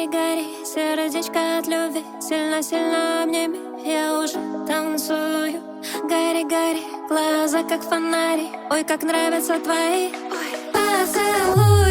Гори, гори, сердечко от любви, сильно-сильно обними, я уже танцую. Гори, гори, глаза как фонари, ой, как нравятся твои. Ой, поцелуй.